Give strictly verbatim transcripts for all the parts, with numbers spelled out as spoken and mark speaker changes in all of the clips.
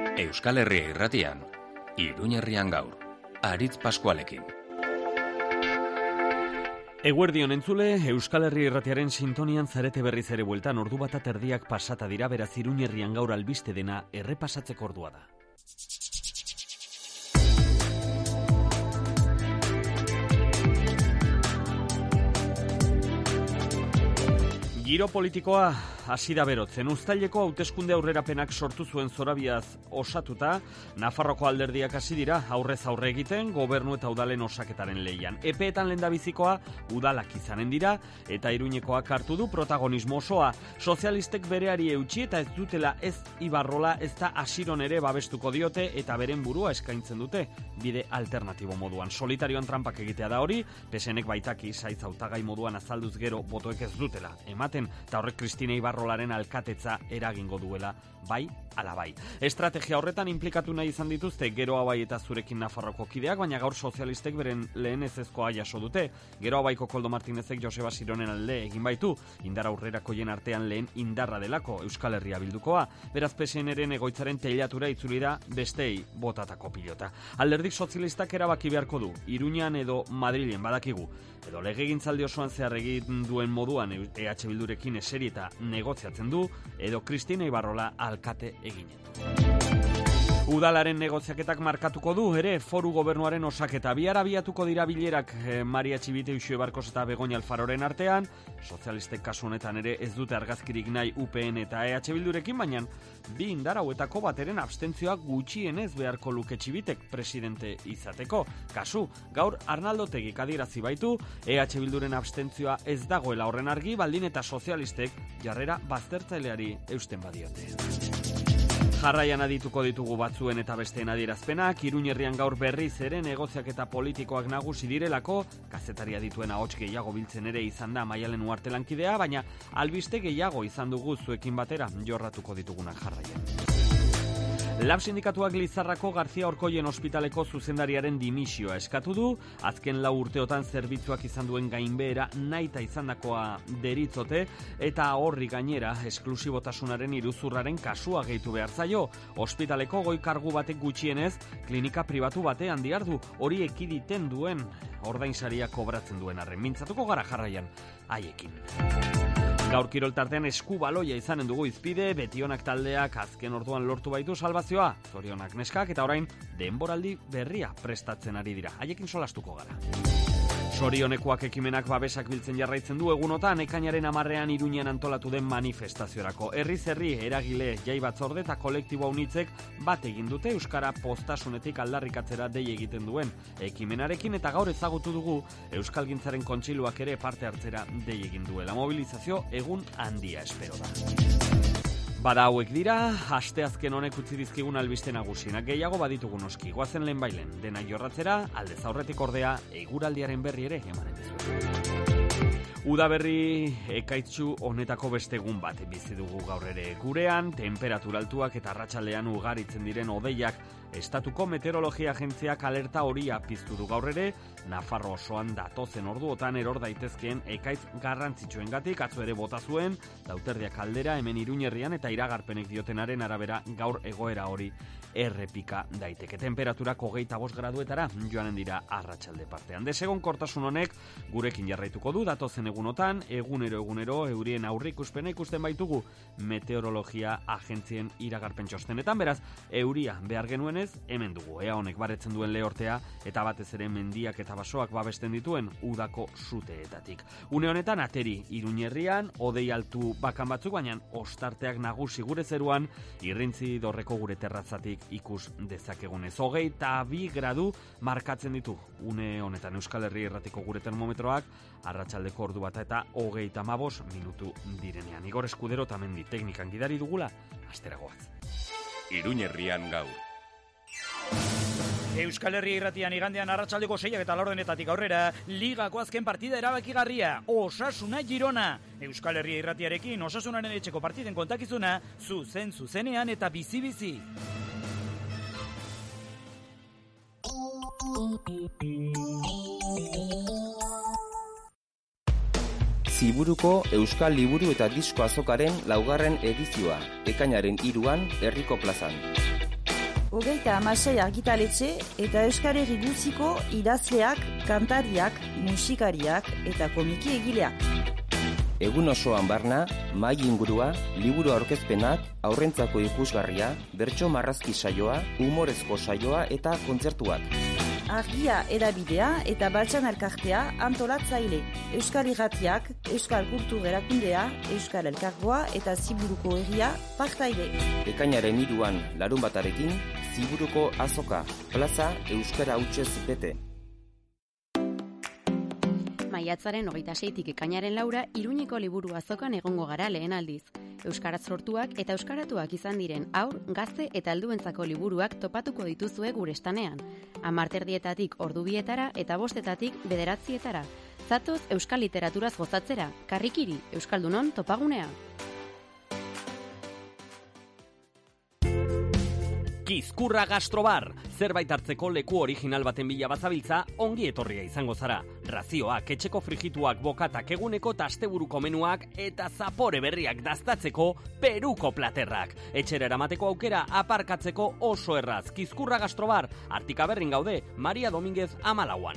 Speaker 1: Euskal Herria Irratian, Iruña Herrian gaur, Aritz Paskualekin.
Speaker 2: Eguerdion entzule, Euskal Herria Irratiaren sintonian zarete berriz ere bueltan, ordu bat aterdiak pasata dira, beraz Iruña Herrian gaur albiste dena errepasatzeko ordua da. Giro politikoa hasi da berotzen. Uztaileko hauteskunde aurrerapenak sortu zuen zorabiaz osatuta, Nafarroko alderdiak hasi dira aurrez aurre egiten gobernu eta udalen osaketaren lehian. Epeetan lehendabizikoa udalak izanen dira eta Iruñekoak hartu du protagonismo osoa. Sozialistek bereari eutsi eta ez dutela ez Ibarrola ez da Asiron ere babestuko diote eta beren burua eskaintzen dute bide alternatibo moduan. Solitarioan trampak egitea da hori, P S Nek baitaki saitz hautagai moduan azalduz gero botoek ez dutela ematen, eta horrek Kristina Ibarrolaren alkatetza eragingo duela, bai ala bai. Estrategia horretan inplikatu nahi izan dituzte Geroa Bai eta Zurekin Nafarroko kideak, baina gaur sozialistek beren lehen ezezkoa jaso dute. Geroa Baiko Koldo Martinezek Joseba Sironen alde egin baitu, indar aurrerakoien artean lehen indarra delako Euskal Herria Bildukoa. Beraz P S Nren egoitzaren teilatura itzuli da bestei botatako pilota. Alderdik sozialistak erabaki beharko du, Iruñan edo Madrilen badakigu, edo legegintzaldi osoan zehar egin duen moduan E H Bildurekin eseri eta negoziatzen du, edo Kristina Ibarrola alkate eginen du. Udalaren negoziaketak markatuko du ere foru gobernuaren osaketa. Bihar abiatuko dira bilerak eh, Maria Txibite, Uxue Barkos eta Begoña Alfaroren artean. Sozialistek kasu honetan ere ez dute argazkirik nahi U P N eta E H Bildurekin, baina bi indar hauetako bateren abstentzioa gutxienez beharko luke Txibitek presidente izateko. Kasu, gaur Arnaldo Tegik adierazi baitu, E H Bilduren abstentzioa ez dagoela horren argi, baldin eta sozialistek jarrera baztertzaileari eusten badiote. Jarraian adituko ditugu batzuen eta besteen adierazpenak, Iruña Herrian gaur berriz ere negoziaketa politikoak nagusi direlako, kazetaria dituen ahots gehiago biltzen ere izan da Maialen Uarte lankidea, baina albiste gehiago izan dugu zuekin batera jorratuko ditugunak jarraian. Lab sindikatuak Lizarrako Garzia Orkoien ospitaleko zuzendariaren dimisioa eskatu du, azken lau urteotan zerbitzuak izan duen gainbehera nahita izandakoa deritzote, eta horri gainera esklusibotasunaren iruzurraren kasua gehitu behar zaio. Ospitaleko goi kargu batek gutxienez, klinika pribatu batean diardu, hori ekiditen duen ordainsaria kobratzen duen arren. Mintzatuko gara jarraian haiekin. Gaur kiroltartean eskubaloia izanen dugu izpide, Betionak taldeak azken orduan lortu baitu salbazioa, zorionak neskak, eta orain denboraldi berria prestatzen ari dira. Haiekin solastuko gara. Zorionekoak ekimenak babesak biltzen jarraitzen du egunotan, ekainaren hamarrean Iruñean antolatu den manifestaziorako. Herriz herri eragile, jai batzorde eta kolektibo unitzek bat egin dute euskara postasunetik aldarrikatzera dei egiten duen ekimenarekin, eta gaur ezagutu dugu euskalgintzaren kontseiluak ere parte hartzera dei egin duela. Mobilizazio egun handia espero da. Bada hauek dira, asteazken honek utzi dizkigun albiste nagusienak, gehiago baditugu noski. Goazen lehen bailen, dena jorratzera, aldez aurretik ordea, eguraldiaren berri ere emanen dizuet. Udaberri ekaitzu honetako beste egun bat bizi dugu gaur ere gurean, temperatura altuak eta arratsaldean ugaritzen diren hodeiak. Estatuko Meteorologia Agentziak alerta horia piztu du gaur ere, Nafarro osoan datozen orduotan eror daitezkeen ekaitz garrantzitsuengatik, atzo ere bota zuen, Dauterdiak aldera hemen Iruña Herrian eta iragarpenek diotenaren arabera gaur egoera hori errepika daiteke. Temperaturako hogeita bost graduetara joanen dira arratsalde partean. Desegonkortasun honek gurekin jarraituko du datozen egunotan, egunero egunero eurien aurrikuspena ikusten baitugu Meteorologia Agentzien iragarpen txostenetan, beraz euria behar genuenez hemen dugu. Ea honek baretzen duen lehortea eta batez ere mendiak eta basoak babesten dituen udako suteetatik. Une honetan ateri Iruña Herrian, hodei altu bakan batzuk, baina ostarteak nagusi gure zeruan, irrintzi dorreko gure terratzatik ikus dezakegunez. Hogeita bi gradu markatzen ditu une honetan Euskal Herria Irratiko gure termometroak, arratsaldeko ordu bata eta hogeita hamabost minutu direnean. Igor Eskudero tamendi teknikan gidari dugula, asteragoaz.
Speaker 1: Iruña Herrian gaur.
Speaker 3: Euskal Herria Irratian igandean arratsaldeko seiak eta laurdenetatik aurrera, ligako azken partida erabakigarria, Osasuna Girona. Euskal Herria Irratiarekin Osasunaren etxeko partiden kontakizuna, zuzen zuzenean eta bizi-bizi.
Speaker 4: Ziburuko Euskal Liburu eta Disko Azokaren laugarren edizioa, ekainaren hiruan Herriko plazan.
Speaker 5: Hogeita hamasei argitaletxe eta Euskal Herri guziko idazleak, kantariak, musikariak eta komiki egileak.
Speaker 4: Egun osoan barna, mai ingurua, liburu aurkezpenak, aurrentzako ikusgarria, bertso marrazki saioa, humorezko saioa eta kontzertuak.
Speaker 5: Argia edabidea eta Baltsan elkartea antolatzaile. Euskal Irratiak, Euskal Kultur Erakundea, Euskal Elkargoa eta Ziburuko Herria partaide.
Speaker 4: Ekainaren hiruan larun batarekin, Ziburuko azoka, plaza Euskara hutsez bete.
Speaker 6: Maiatzaren hogeita seitik ekainaren laura, Iruñeko liburu azokan egongo gara lehen aldiz. Euskaraz sortuak eta euskaratuak izan diren haur, gazte eta helduentzako liburuak topatuko dituzue gure estanean. Hamarterdietatik ordubietara eta bostetatik bederatzietara. Zatoz euskal literaturaz gozatzera, karrikiri, euskaldunon topagunea.
Speaker 2: Kizkurra Gastrobar, zerbait hartzeko leku original baten bila bazabiltza, ongi etorria izango zara. Razioak, etxeko frigituak, bokatak, eguneko eta asteburuko menuak eta zapore berriak daztatzeko Peruko platerrak. Etxera eramateko aukera aparkatzeko oso erraz. Kizkurra Gastrobar, Artikaberrin gaude, Maria Dominguez amalauan.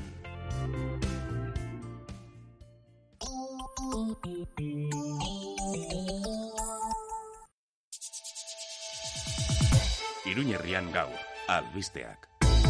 Speaker 1: Iruñerrian gaur, albisteak.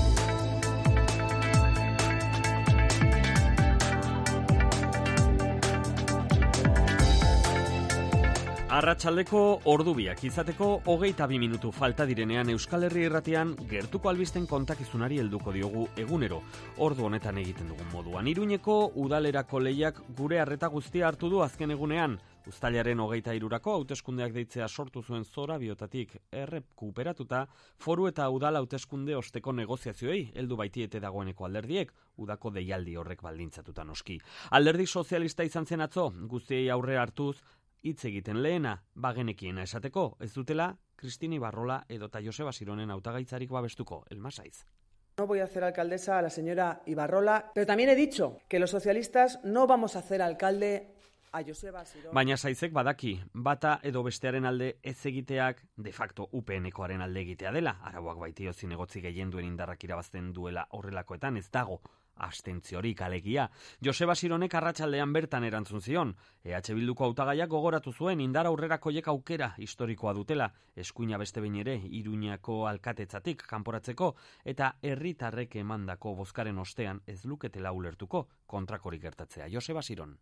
Speaker 2: Arratsaldeko ordubiak izateko hogeita bi minutu falta direnean Euskal Herri Irratian gertuko albisten kontakizunari helduko diogu egunero. Ordu honetan egiten dugun moduan. Iruñeko udalerako lehiak gure arreta guztia hartu du azken egunean. Uztailaren hogeita hirurako hauteskundeak deitzea sortu zuen zora biotatik errekuperatuta, foru eta udal hauteskunde osteko negoziazioei heldu baitiete dagoeneko alderdiek, udako deialdi horrek baldintzatuta noski. Alderdi sozialista izan zen atzo, guztiei aurre hartuz, hitz egiten lehena, bagenekiena esateko, ez dutela Kristini Ibarrola edota Joseba Sironen hautagaitzarik babestuko, Elmasaiz.
Speaker 7: No voy a hacer alcaldesa a la señora Ibarrola, pero también he dicho que los socialistas no vamos a hacer alcalde a Joseba Sirón.
Speaker 2: Baina Saizek badaki, bata edo bestearen alde ez egiteak de facto U P N-koaren alde egitea dela, arauak baitio zinegotzi gehien duen indarrak irabazten duela horrelakoetan ez dago abstentziorik alegia. Joseba Sironek arratsaldean bertan erantzun zion. E H Bilduko hautagaiak gogoratu zuen indar aurrerakoiek aukera historikoa dutela, eskuina beste behin ere Iruñako alkatetzatik kanporatzeko eta herritarrek emandako bozkaren ostean ez luketela ulertuko kontrakorik gertatzea. Joseba Siron.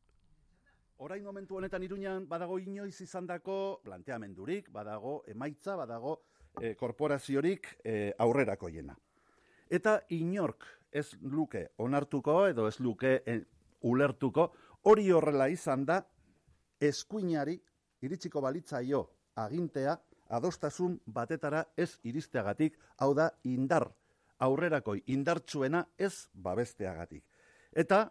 Speaker 8: Orain momentu honetan Iruñan badago inoiz izandako planteamendurik, badago emaitza, badago eh, korporaziorik eh, aurrerakoiena. Eta inork ez luke onartuko edo ez luke eh, ulertuko, hori horrela izan da eskuinari iritsiko balitzaio agintea adostasun batetara ez iristeagatik, hau da indar aurrerakoi indartsuena ez babesteagatik. Eta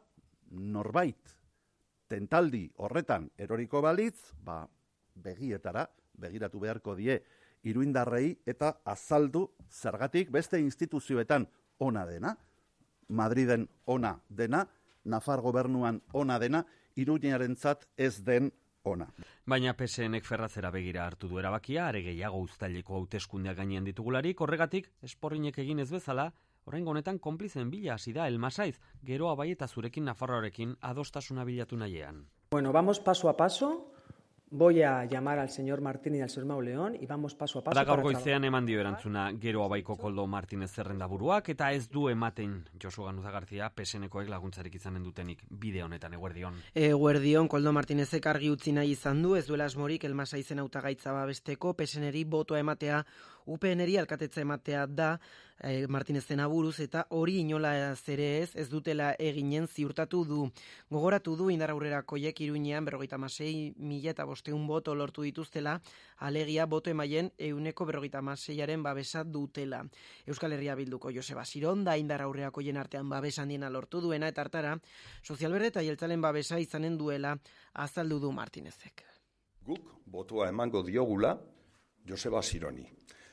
Speaker 8: norbait tentaldi horretan eroriko balitz, ba, begietara, begiratu beharko die iruindarrei eta azaldu zergatik beste instituzioetan ona dena, Madriden ona dena, Nafar gobernuan ona dena, Iruñarentzat ez den ona.
Speaker 2: Baina P S Nek ferrazera begira hartu du erabakia, are gehiago uztaileko hauteskundeak gainean ditugularik, horregatik esporrinek egin ez bezala, oraingo honetan konplizen bila hasi da Elmasaiz, geroa bai eta zurekin Nafarroarekin adostasuna bilatu nahiean.
Speaker 7: Bueno, vamos paso a paso. Voy a llamar al señor Martín y al señor Mauleón y vamos paso a paso.
Speaker 2: Da gaur goizean eman dio erantzuna Geroa baiko Koldo Martinez zerrendaburuak eta ez du ematen Josu Ganuza Garzia P S Nekoek laguntzarik izanen dutenik bide honetan. Eguerdion.
Speaker 9: Eguerdion, Koldo Martinezek argi utzi nahi izan du, ez duela asmorik Elmasaizen hautagaitza babesteko, P S Neri botoa ematea, U P Neri alkatetza ematea da eh, Martinezen aburuz eta hori inola ere ez, ez dutela eginen ziurtatu du. Gogoratu du indar aurrerakoiek Iruñean berrogeita hamasei mila eta bosteun boto lortu dituztela, alegia boto emaien euneko berrogeita hamaseiaren babesa dutela. Euskal Herria Bilduko Joseba Siron da indar aurrerakoien artean babesa handiena lortu duena eta hartara, Sozialberde eta Jeltzalen babesa izanen duela azaldu du Martinezek.
Speaker 10: Guk botoa emango diogula Joseba Sironi.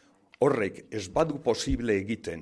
Speaker 10: Horrek ez badu posible egiten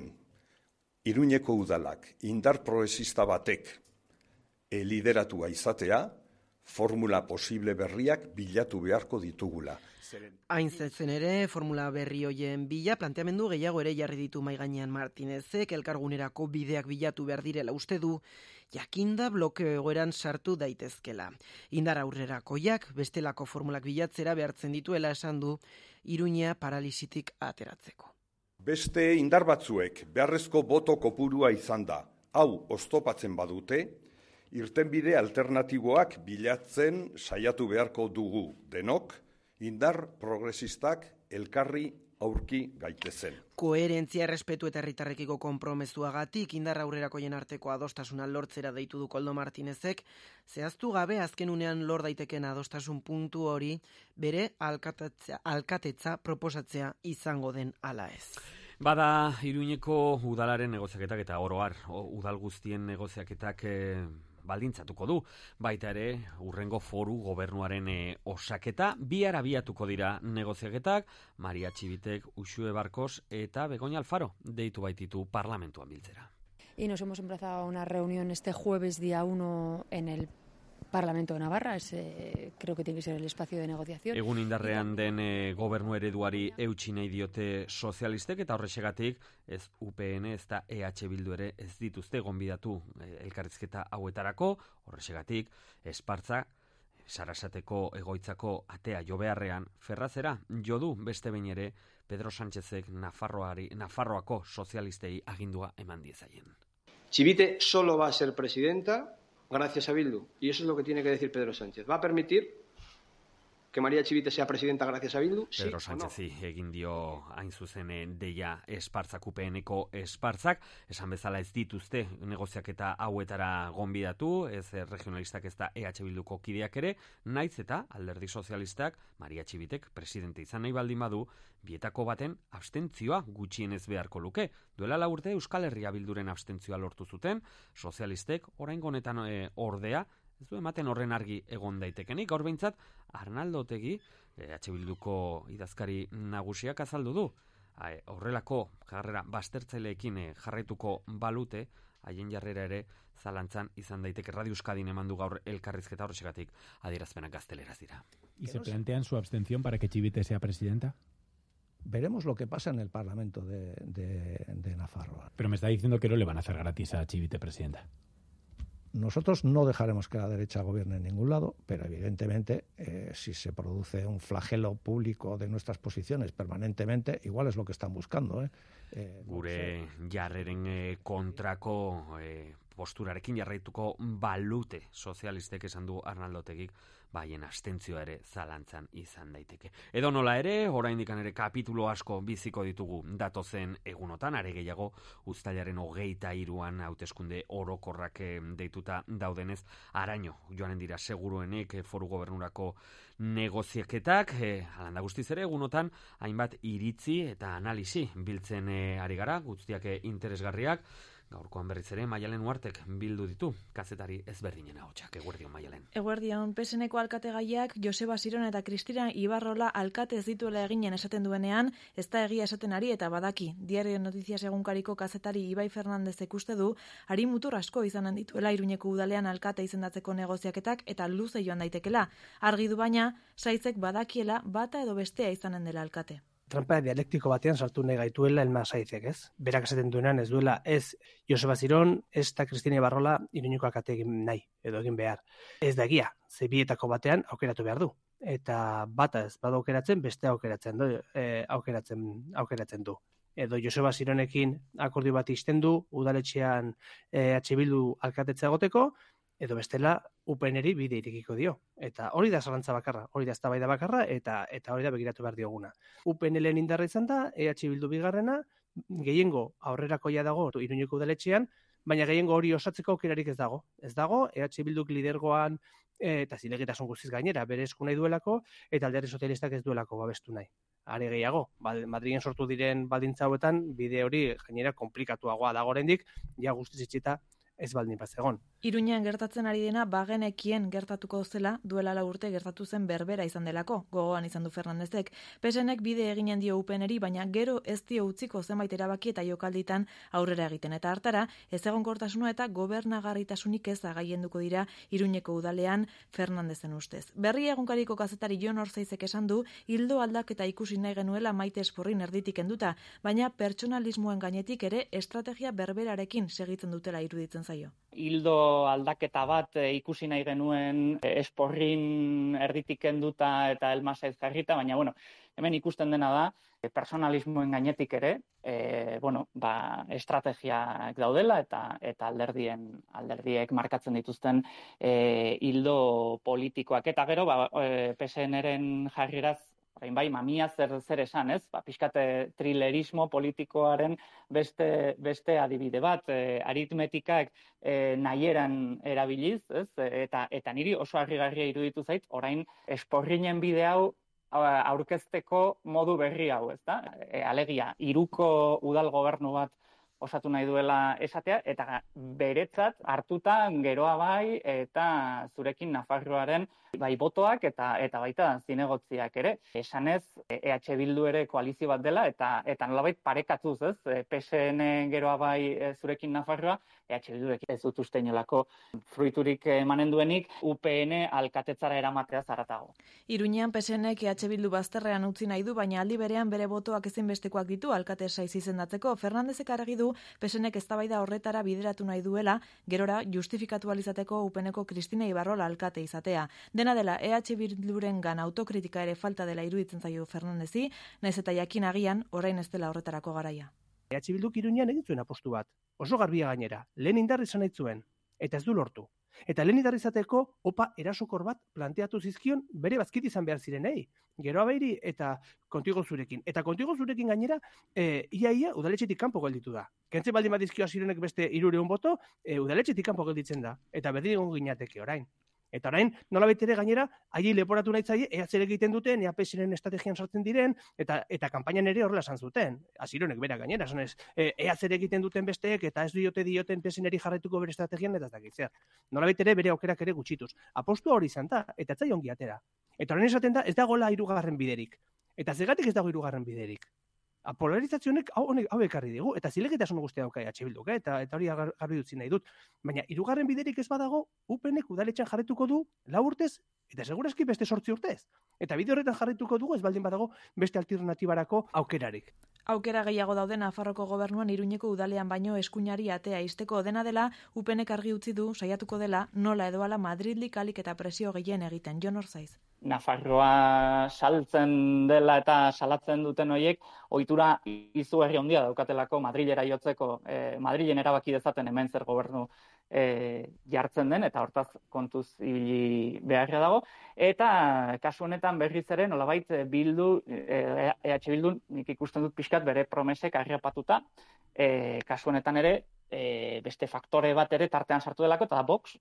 Speaker 10: Iruñeko udalak indar progresista batek e lideratua izatea, formula posible berriak bilatu beharko ditugula.
Speaker 9: Hain zetzen ere, formula berri hoien bila, planteamendu gehiago ere jarri ditu mai gainean Martinezek, elkargunerako bideak bilatu behar direla uste du, jakinda blokeo egoeran sartu daitezkela. Indar aurrerakoiak bestelako formulak bilatzera behartzen dituela esan du, Iruña paralisitik ateratzeko.
Speaker 10: Beste indar batzuek beharrezko boto kopurua izan da, hau oztopatzen badute, irtenbide alternatiboak bilatzen saiatu beharko dugu denok, indar progresistak elkarri aurki gaitezen.
Speaker 9: Koherentzia, errespetu eta herritarrekiko konpromezuagatik indar aurrerakoien arteko adostasuna lortzera deitu du Koldo Martinezek, zehaztu gabe azken unean lor daiteken adostasun puntu hori bere alkatetza, alkatetza proposatzea izango den ala ez.
Speaker 2: Bada, Iruñeko udalaren negoziaketak eta oro har, udal guztien negoziaketak eh, baldintzatuko du. Baita ere, urrengo foru gobernuaren e, osaketa, bihar abiatuko dira negoziaketak, Maria Txibitek, Uxue Barkos eta Begoña Alfaro deitu baititu parlamentuan biltzera.
Speaker 11: Y nos hemos emplazado a una reunión este jueves día uno en el Parlamento de Navarra, ese creo que tiene que ser el espacio de negociación.
Speaker 2: Egun indarrean den e, gobernu ereduari eutsi nahi diote sozialistek eta horrexegatik ez U P N ez da E H Bildu ere ez dituzte gonbidatu e, elkarrizketa hauetarako, horrexegatik espartza Sarasateko egoitzako atea jo beharrean ferrazera jo du beste behin ere Pedro Sánchezek Nafarroari, Nafarroako sozialistei agindua eman diezaien.
Speaker 12: Chivite solo va a ser presidenta gracias a Bildu. Y eso es lo que tiene que decir Pedro Sánchez. ¿Va a permitir que María Chivite sea presidenta gracias a Bildu?
Speaker 2: Pedro
Speaker 12: ¿Sí
Speaker 2: Sánchezi no? Egin dio hain zuzen deia espartzak U P N-eko espartzak, esan bezala ez dituzte negoziaketa hauetara gonbidatu, ez regionalistak ez da E H Bilduko kideak ere, naiz eta alderdi sozialistak Maria Txibitek presidente izan nahi baldin badu, bietako baten abstentzioa gutxienez beharko luke. Duela lau urte Euskal Herria Bilduren abstentzioa lortu zuten, sozialistek oraingo honetan e, ordea, ez du ematen horren argi egon daitekenik, gaur behintzat Arnaldo Otegi, E H Bilduko idazkari nagusiak azaldu du. Hai, horrelako jarrera baztertzaileekin e, jarraituko balute, haien jarrera ere zalantzan izan daiteke. Radio Euskadin eman du gaur elkarrizketa horrexegatik adierazpenak gazteleraz dira.
Speaker 13: ¿Y se plantean su abstención para que Chivite sea presidenta?
Speaker 14: Veremos lo que pasa en el Parlamento de, de, de Nafarroa.
Speaker 13: Pero me está diciendo que no le van a hacer gratis a Chivite presidenta.
Speaker 14: Nosotros no dejaremos que la derecha gobierne en ningún lado, pero evidentemente eh, si se produce un flagelo público de nuestras posiciones permanentemente, igual es lo que están buscando. Eh. Eh,
Speaker 2: Gure jarreren eh, kontrako eh, posturarekin jarraituko balute sozialistek esan du Arnaldo Otegik, baien abstentzioa ere zalantzan izan daiteke. Edo nola ere, oraindikan ere kapitulo asko biziko ditugu datozen egunotan, are gehiago uztailaren hogeita hiruan hauteskunde orokorrak deituta daudenez, araño joanen dira seguruenek foru gobernurako negoziaketak, eh, alanda guztiz ere egunotan hainbat iritzi eta analisi biltzen eh, ari gara, guztiak eh, interesgarriak. Gaurkoan berriz ere Maialen Uartek bildu ditu kazetari ezberdinen ahotsak. Eguerdion, Maialen.
Speaker 15: Eguerdion, P S N-ko alkategaiak Joseba Ziron eta Kristina Ibarrola alkate ez dituela eginen esaten duenean, ez da egia esaten ari eta badaki. Diario Noticias egunkariko kazetari Ibai Fernandezek uste du, ari mutur asko izanen dituela Iruñeko udalean alkate izendatzeko negoziaketak eta luze joan daitekela. Argi du baina, saitzek badakiela bata edo bestea izanen dela alkate.
Speaker 16: Trampa dialektiko batean sartu nahi gaituela Elma Saizek, ez? Berak esaten duenean ez duela ez Joseba Ziron, ez da Kristina Ibarrola Iruñeko alkate egin nahi, edo egin behar. Ez da egia, ze bietako batean aukeratu behar du. Eta bata ez bada aukeratzen, beste aukeratzen du, e, aukeratzen, aukeratzen du. Edo Joseba Zironekin akordio bat ixten du, udaletxean e, H Bildu alkatetza egoteko, edo bestela U P N-eri bide irekiko dio. Eta hori da zalantza bakarra, hori da eztabaida bakarra, eta eta hori da begiratu behar dioguna. U P N lehen indarra izan da, E H Bildu bigarrena, gehiengo aurrerakoia dago Iruñeko udaletxean, baina gehiengo hori osatzeko aukerarik ez dago. Ez dago, E H Bilduk lidergoan e, eta zilegitasun guztiz gainera, bere esku nahi duelako, eta alderdi sozialistak ez duelako babestu nahi. Are gehiago, Madrilen sortu diren baldintza hauetan, bide hori gainera komplikatuagoa dago oraindik, ja guztiz itxita ez baldin bat egon.
Speaker 15: Iruñean gertatzen ari dena bagenekien gertatuko zela duela lau urte gertatu zen berbera izan delako, gogoan izan du Fernandezek. P S Nek bide eginen dio U P Neri, baina gero ez dio utziko zenbait erabaki eta jokalditan aurrera egiten. Eta hartara, ez egonkortasuna eta gobernagarritasunik ez agaienduko dira Iruñeko udalean Fernandezen ustez. Berria egunkariko kazetari Jon Orzaizek esan du, hildo aldaketa ikusi nahi genuela Maite Esporrin erditik enduta, baina pertsonalismoen gainetik ere estrategia berberarekin segitzen dutela iruditzen zaio.
Speaker 17: Hildo aldaketa bat e, ikusi nahi genuen e, Esporrin erditik enduta eta Elmasaiz jarrita, baina bueno, hemen ikusten dena da, e, personalismoen gainetik ere, e, bueno, ba, estrategiak daudela eta eta alderdien alderdiek markatzen dituzten e, hildo politikoak. Eta gero, ba, e, P S Nren jarriraz, orain bai, mamia zer, zer esan, ez? Ba, pixkate trilerismo politikoaren beste, beste adibide bat, e, aritmetikak e, nahieran erabiliz, ez? Eta, eta niri oso harrigarria iruditu zait, orain Esporrinen bide hau aurkezteko modu berri hau, ez da? E, alegia, hiruko udal gobernu bat osatu nahi duela esatea, eta beretzat hartuta geroa bai eta zurekin Nafarroaren bai botoak eta eta baita zinegotziak ere. Esanez, E H Bildu ere koalizio bat dela eta eta nolabait parekatuz, ez? P S N geroa bai zurekin Nafarroa, E H Bildurekin ez dut uste inolako fruiturik emanen duenik U P N alkatetzara eramatea zaratago.
Speaker 15: Iruñean P S Nek E H Bildu bazterrean utzi nahi du, baina aldi berean bere botoak ezinbestekoak ditu alkate saiz izendatzeko. Fernandezek argi du P S Nek eztabaida horretara bideratu nahi duela, gerora justifikatu alizateko U P Neko Cristina Ibarrola alkate izatea. Dena dela E H Bilduren gan autokritika ere falta dela iruditzen zaio Fernandezi, naiz eta jakin agian orain ez dela horretarako garaia.
Speaker 16: E H Bilduk Iruñean egin zuen apostu bat, oso garbia gainera, lehen indar izan nahi zuen, eta ez du lortu. Eta lehen indar izateko opa erasokor bat planteatu zizkion bere bazkit izan behar zirenei. Geroa beiri eta kontigo zurekin. Eta kontigo zurekin gainera, e, ia ia udaletxetik kanpo gelditu da. Kentzen baldin badizkio Asirenek beste hirureun boto, e, udaletxetik kanpo gelditzen da. Eta berdin egon ginateke orain. Eta orain, nolabait ere gainera, haiei leporatu nahi zaie, ea zer egiten duten, ea P S Nen estrategian sartzen diren, eta eta kanpainan ere horrela esan zuten. Asironek bera gainera, esan ez, ea zer egiten duten besteek, eta ez diote dioten P S Neri jarraituko bere estrategian, eta ez dakit zer. Nolabait ere bere aukerak ere gutxituz. Apostua hori izan da, eta ez zaio ongi atera. Eta orain esaten da, ez dagoela hirugarren biderik. Eta zergatik ez dago hirugarren biderik. Polarizazionek hau hau ekarri digu, eta zilegitasun guztia dauka E H Bilduk, eh? eta, eta hori garbi dutzi nahi dut. Baina hirugarren biderik ez badago, U P Nek udaletxean jarrituko du lau urtez, eta segurazki beste sortzi urtez. Eta bide horretan jarrituko dugu ez baldin badago beste alternatibarako aukerarik.
Speaker 15: Aukera gehiago daude Nafarroko gobernuan Iruñeko udalean baino eskuinari atea izteko dena dela, U P Nek argi utzi du saiatuko dela nola edo hala Madridlik alik eta presio gehien egiten. Jon Ortzaiz.
Speaker 17: Nafarroa saltzen dela eta salatzen duten horiek ohitura izugarri handia daukatelako Madrilera jotzeko, eh, Madrilen erabaki dezaten hemen zer gobernu eh, jartzen den, eta hortaz kontuz ibili beharra dago. Eta kasu honetan berriz ere nolabait Bildu, eh, E H Bildu nik ikusten dut pixkat bere promesek harrapatuta, eh, kasu honetan ere eh, beste faktore bat ere tartean sartu delako, eta da Vox,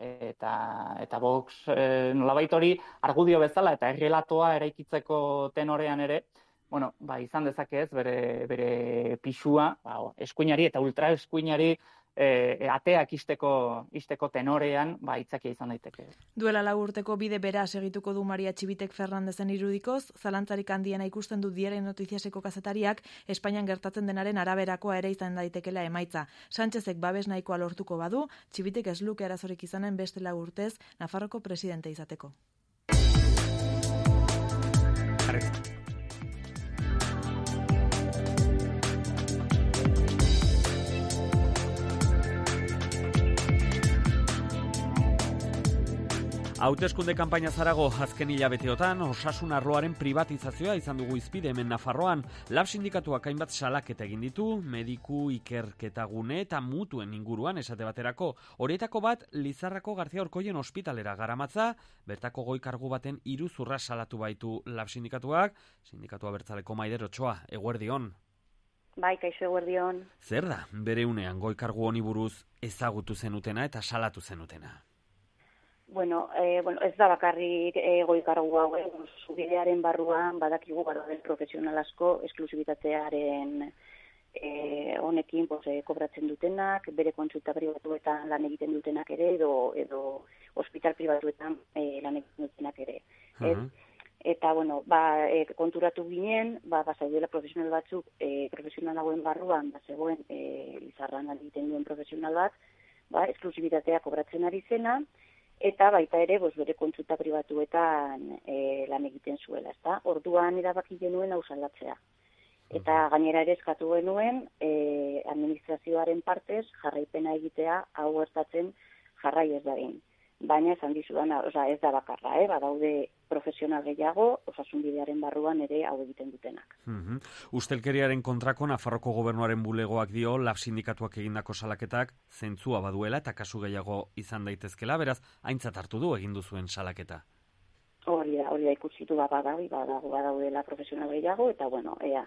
Speaker 17: eta eta Vox e, nolabait hori argudio bezala eta errelatoa eraikitzeko tenorean ere, bueno, ba, izan dezake ez bere bere pisua, ba, eskuinari eta ultra eskuinari e, ateak isteko isteko tenorean, ba, itzakia izan daiteke.
Speaker 15: Duela lau urteko bide bera segituko du Maria Txibitek Fernandezen irudikoz, zalantzarik handiena ikusten du Diario Noticiaseko kazetariak, Espainian gertatzen denaren araberakoa ere izan daitekela emaitza. Sánchezek babes nahikoa lortuko badu, Txibitek ez luke arazorik izanen beste lau urtez Nafarroko presidente izateko.
Speaker 2: Hauteskunde kanpaina zarago azken hilabeteotan osasun arloaren privatizazioa izan dugu izpide hemen Nafarroan. Lab sindikatuak hainbat salaketa egin ditu, mediku ikerketagune eta mutuen inguruan esate baterako. Horietako bat Lizarrako Garcia Orkoien ospitalera garamatza, bertako goi kargu baten iruzurra salatu baitu lab sindikatuak, sindikatua bertzaleko Maider Otsoa, eguerdion.
Speaker 18: Bai, kaixo eguerdion.
Speaker 2: Zer da, bere unean goi kargu honi buruz ezagutu zenutena eta salatu zenutena?
Speaker 18: Bueno, eh, bueno, ez da bakarrik eh, goi kargu hau, eh, zubidearen barruan badakigu gara den profesional asko esklusibitatearen eh, honekin pues, e, kobratzen dutenak, bere kontsulta pribatuetan lan egiten dutenak ere, edo, edo hospital pribatuetan e, lan egiten dutenak ere. Uh-huh. Eta, bueno, ba, e, konturatu ginen, ba, ba zaudela profesional batzuk, e, profesional hauen barruan, ba, zegoen e, izarran egiten duen profesional bat, ba, esklusibitatea kobratzen ari zena, eta baita ere, bos, bere kontsulta pribatuetan e, lan egiten zuela, ezta? Orduan erabaki genuen hau saldatzea. Eta gainera ere eskatu genuen, e, administrazioaren partez jarraipena egitea hau gertatzen jarrai ez dadin. Baina esan dizudan, oza, ez da bakarra, eh? Badaude profesional gehiago, osasun bidearen barruan ere hau egiten dutenak.
Speaker 2: Uh-huh. Ustelkeriaren kontrako Nafarroko gobernuaren bulegoak dio, lab sindikatuak egindako salaketak zentzua baduela eta kasu gehiago izan daitezkela, beraz, aintzat hartu du egin duzuen salaketa.
Speaker 18: Hori da, hori da ikusitu bat badago, badago badaudela profesional gehiago, eta bueno, ea,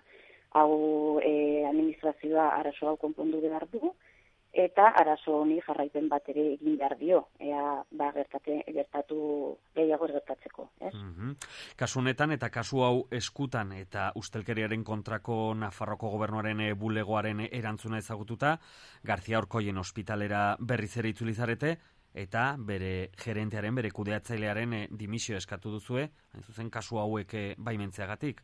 Speaker 18: hau e, administrazioa arazo hau konpondu behar du, eta arazo honi jarraipen bat ere egin behar dio, ea ba, gertate, gertatu gehiago gertatzeko. Ez?
Speaker 2: Uh-huh. Kasu honetan eta kasu hau eskutan eta ustelkeriaren kontrako Nafarroko gobernuaren bulegoaren erantzuna ezagututa, García Orkoien ospitalera berriz ere itzuli zarete, eta bere gerentearen, bere kudeatzailearen e, dimisio eskatu duzue, hain zuzen kasu hauek e, baimentzeagatik.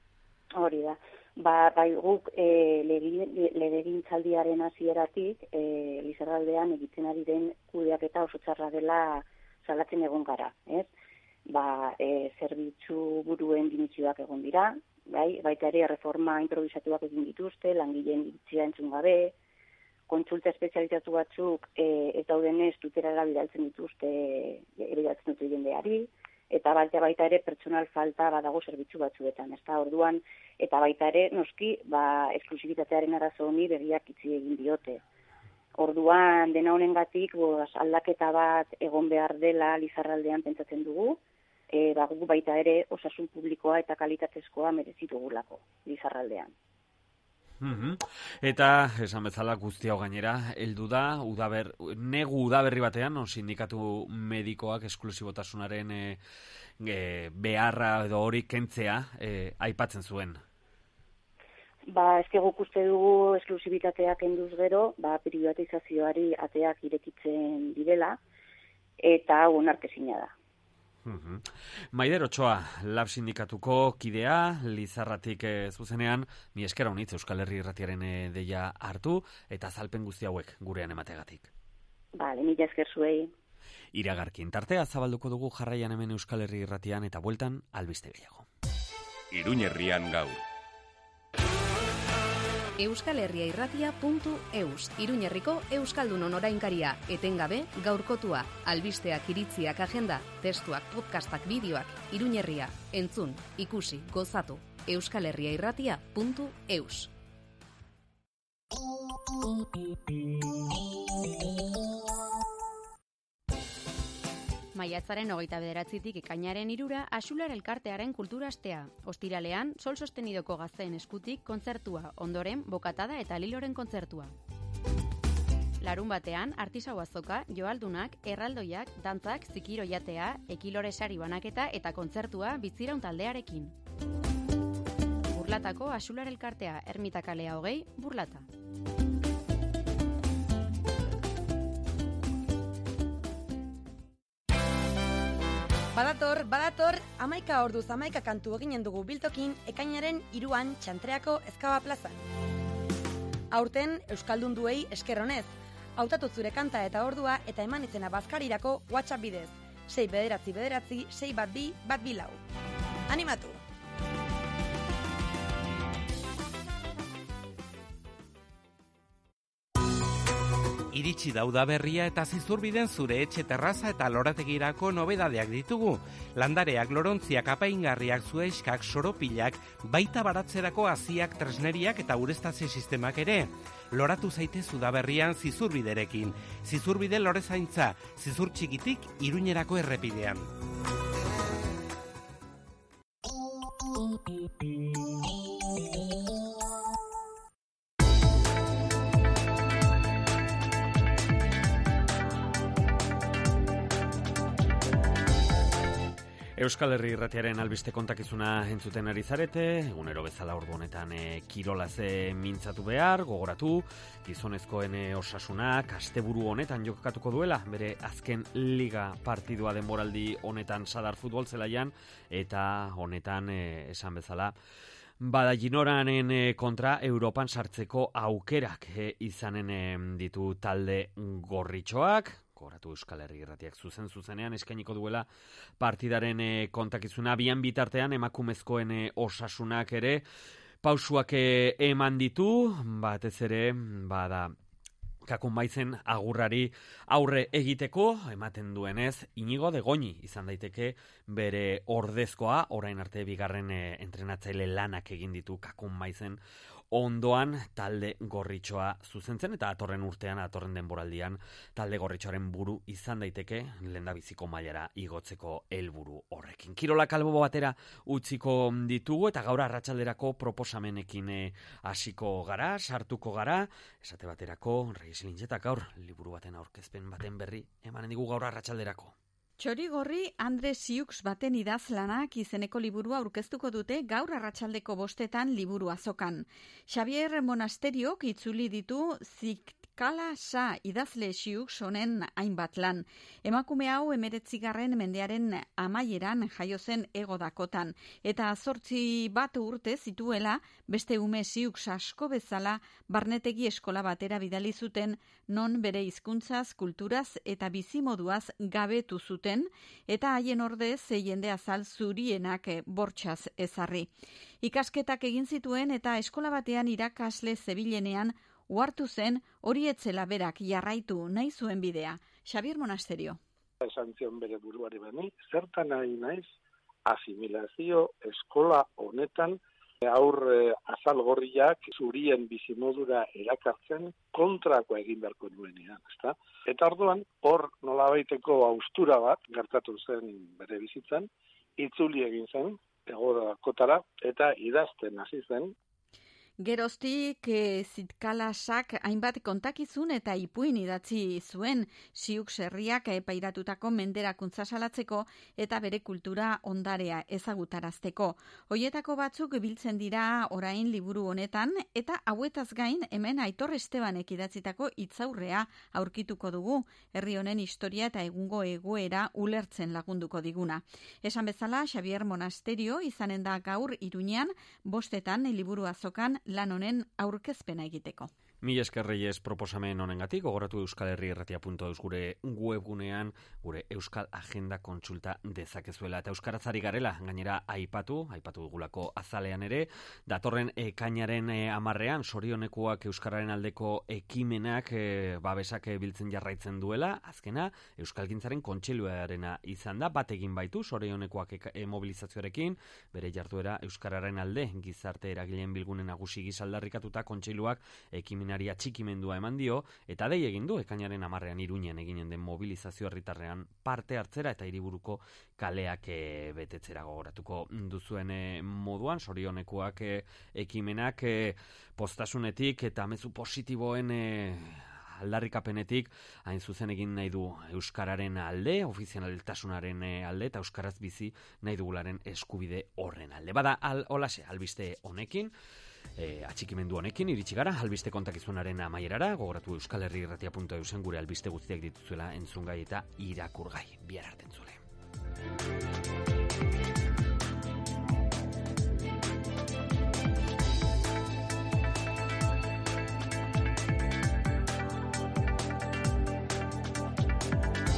Speaker 18: Hori da. Ba, bai guk e, legegintzaldiaren hasieratik e, Lizarraldean egiten ari den kudeaketa oso txarra dela salatzen egon gara, ez? Ba, e, zerbitzu buruen dimisioak egon dira, bai, baita ere reforma improvisatuak egin dituzte, langileen iritzia entzun gabe, kontsulta espezializatu batzuk e, ez daudenez tuterara bidaltzen dituzte, bidaltzen dute jendeari, eta baita baita ere pertsonal falta badago zerbitzu batzuetan, ez da, orduan, eta baita ere, noski, ba, esklusibitatearen arazo honi begiak itzi egin diote. Orduan, dena honengatik, bos, aldaketa bat egon behar dela Lizarraldean pentsatzen dugu, e, ba, gu baita ere osasun publikoa eta kalitatezkoa merezi dugulako Lizarraldean.
Speaker 2: Mm-hmm. Eta, esan bezala guzti hau gainera, heldu da, udaber, negu udaberri batean, on sindikatu medikoak esklusibotasunaren e, e, beharra edo hori kentzea e, aipatzen zuen.
Speaker 18: Ba, eske guk uste dugu esklusibitateak kenduz gero, ba, privatizazioari ateak irekitzen direla, eta onartezina da.
Speaker 2: Uh-huh. Maider Otsoa, lab sindikatuko kidea, Lizarratik e, zuzenean, mi eskera honitz Euskal Herri Irratiaren e, deia hartu, eta azalpen guzti hauek gurean emategatik.
Speaker 18: Bale, mila esker zuei.
Speaker 2: Iragarkin tartea zabalduko dugu jarraian hemen Euskal Herri Irratian eta bueltan albiste gehiago.
Speaker 1: Iruñerrian gaur.
Speaker 6: euskalherriairratia puntu eus, Iruñerriko Euskaldunon orainkaria, etengabe gaurkotua, albisteak, iritziak, agenda, testuak, podcastak, bideoak, Iruñerria, entzun, ikusi, gozatu, euskalherriairratia puntu eus. Maiatzaren hogeita bederatzitik ekainaren irura Axular elkartearen kulturastea. Ostiralean, Sol Sostenidoko gazteen eskutik kontzertua, ondoren bokatada eta liloren kontzertua. Larun batean, artisau azoka, joaldunak, erraldoiak, dantzak, zikiroiatea, ekilore sari banaketa eta kontzertua biziraun taldearekin. Burlatako Axular elkartea, Ermitakalea hogei, Burlata.
Speaker 19: Badator, badator, amaika orduz amaika kantu eginen dugu biltokin ekainaren iruan Txantreako Ezkaba plazan. Aurten, Euskaldun duei eskerronez, hautatu zure kanta eta ordua eta eman izena bazkarirako WhatsApp bidez. sei bederatzi bederatzi, sei bat bi, bat bi lau. Animatu!
Speaker 20: Iritsi da udaberria eta Zizurbiden zure etxe terraza eta lorategirako nobedadeak ditugu. Landareak, lorontziak, apaingarriak, zuaiskak, soropilak, baita baratzerako haziak, tresneriak eta ureztazio sistemak ere. Loratu zaitez udaberrian Zizurbiderekin. Zizurbide lorezaintza, Zizur txikitik Iruñerako errepidean.
Speaker 2: Euskal Herri Irratiaren albiste kontakizuna entzuten ari zarete, egunero bezala ordu honetan e, kirolaz mintzatu behar, gogoratu, gizonezkoen e, osasunak asteburu honetan jokatuko duela, bere azken liga partidua denboraldi honetan Sadar futbol zelaian, eta honetan e, esan bezala, bada Ginoranen e, kontra Europan sartzeko aukerak e, izanen e, ditu talde gorritxoak, Gogoratu Euskal Herri Irratiak zuzen zuzenean eskainiko duela partidaren e, kontakizuna, bian bitartean emakumezkoen e, osasunak ere pausuak e, eman ditu, batez ere bada Kakunbaitzen agurrari aurre egiteko, ematen duenez, Inigo de Goñi izan daiteke bere ordezkoa, orain arte bigarren e, entrenatzaile lanak egin ditu Kakunbaitzen ondoan talde gorritxoa zuzentzen, eta atorren urtean, atorren denboraldian, talde gorritxoaren buru izan daiteke lehendabiziko mailara igotzeko helburu horrekin. Kirola kalbo batera utziko ditugu, eta gaur arratsalderako proposamenekin hasiko gara, sartuko gara, esate baterako, Reyes Lintxetak gaur, liburu baten aurkezpen baten berri, emanen digu gaur arratsalderako.
Speaker 21: Txorigorri Andre Siux baten idazlanak izeneko liburua aurkeztuko dute gaur arratsaldeko bostetan liburu azokan. Xavier Monasteriok itzuli ditu Zikala Sa idazle Siux honen hainbat lan. Emakume hau emeretzigarren mendearen amaieran jaio zen Ego Dakotan, eta zortzi bat urte zituela beste ume Siux asko bezala barnetegi eskola batera bidali zuten, non bere hizkuntzaz, kulturaz eta bizimoduaz gabetu zuten, eta haien ordez jende azal zurienak bortxaz ezarri. Ikasketak egin zituen eta eskola batean irakasle zebilenean uhartu zen hori etzela berak jarraitu nahi zuen bidea. Xavier Monasterio.
Speaker 22: Esan zion bere buruari bani, zertan nahi naiz asimilazio eskola honetan aur eh, azal gorriak zurien bizimodura erakartzen kontrakoa egin beharko nuenean, ezta? Eta orduan, hor nolabaiteko haustura bat gertatu zen bere bizitzan, itzuli egin zen, Ego Dakotara, eta idazten hasi zen.
Speaker 21: Geroztik e, Zitkalasak hainbat kontakizun eta ipuin idatzi zuen Siux herriak epairatutako menderakuntza salatzeko eta bere kultura ondarea ezagutarazteko. Hoietako batzuk biltzen dira orain liburu honetan, eta hauetaz gain hemen Aitor Estebanek idatzitako hitzaurrea aurkituko dugu, herri honen historia eta egungo egoera ulertzen lagunduko diguna. Esan bezala, Xavier Monasterio izanen da gaur Iruñean, bostetan liburu azokan lan honen aurkezpena egiteko.
Speaker 2: Mila esker Reyes proposamen honengatik, gogoratu euskal herri irratia puntu eus gure webgunean, gure euskal agenda kontsulta dezakezuela. Eta euskarazari garela, gainera aipatu, aipatu dugulako azalean ere, datorren ekainaren e, amarrean, sorionekuak euskararen aldeko ekimenak e, babesak e, biltzen jarraitzen duela, azkena, euskalgintzaren kontseiluarena izan da, bat egin baitu, sorionekuak e, e, mobilizazioarekin, bere jarduera euskararen alde, gizarte eragileen bilgunen nagusi gizaldarrikatuta kontseiluak ekimen atxikimendua eman dio, eta dei egin du ekainaren amarrean Iruñan eginen den mobilizazio herritarrean parte hartzera eta hiriburuko kaleak e, betetzera. Gogoratuko duzuen e, moduan, sorionekuak e, ekimenak e, postasunetik eta mezu positiboen e, aldarrikapenetik hain zuzen egin nahi du euskararen alde, ofizialtasunaren alde eta euskaraz bizi nahi dugularen eskubide horren alde. Bada, al, olase, albiste honekin, E, atxikimendu honekin iritsi gara albiste kontakizunaren amaierara, gogoratu euskal herri irratia puntu eusen gure albiste guztiak dituzuela entzungai eta irakurgai. Bihar arte entzule.